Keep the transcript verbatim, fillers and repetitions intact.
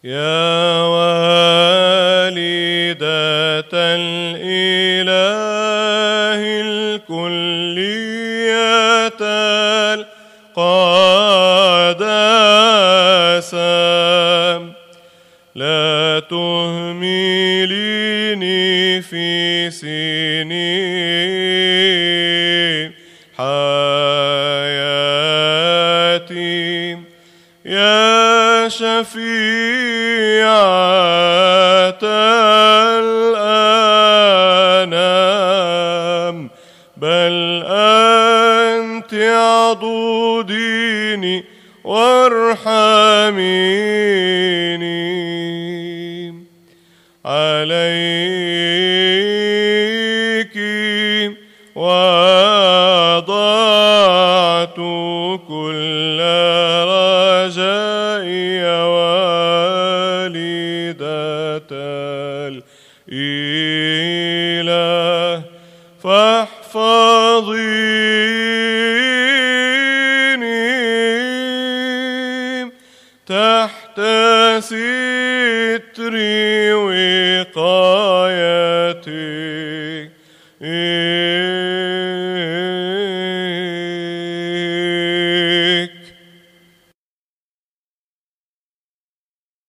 يا والدة الإله الكلية القداسة، لا تهمليني في سنين حياتي، يا شفيعة الأنام، بل أنت عضديني وارحميني. عليك وضعت كل رجائي يا والدة الإله، فاحفظيني تحت ستر وقاية